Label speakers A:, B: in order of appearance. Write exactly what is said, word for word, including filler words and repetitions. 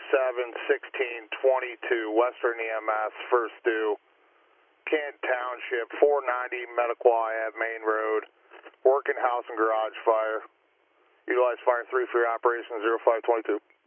A: seven sixteen twenty-two, Western E M S, first due, Kent Township, four ninety Medical Ave Main Road, working house and garage fire. Utilize fire three for your operation zero five twenty-two.